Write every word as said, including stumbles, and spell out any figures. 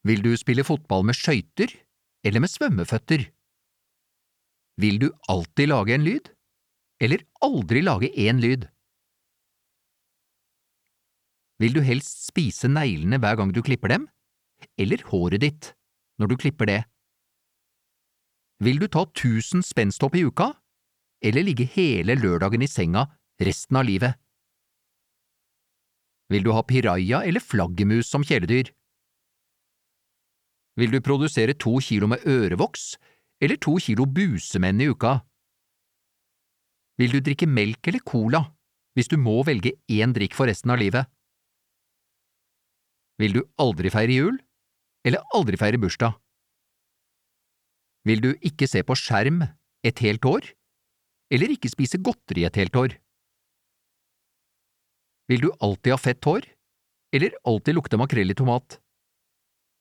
Vil du spille fotball med skøyter eller med svømmeføtter? Vil du alltid lage en lyd, eller aldri lage en lyd? Vil du helst spise neglene hver gang du klipper dem, eller håret ditt når du klipper det? Vil du ta tusen spensthopp i uka, eller ligge hele lørdagen i senga resten av livet? Vil du ha piraja eller flaggermus som kjæledyr? Vil du produsere to kilo med ørevoks, eller to kilo busemenn i uka? Vil du drikke melk eller cola, hvis du må velge én drikk for resten av livet? Vil du aldri feire jul, eller aldri feire bursdag? Vil du ikke se på skjerm et helt år, eller ikke spise godteri et helt år? Vil du alltid ha fett hår, eller alltid lukte makrell i tomat?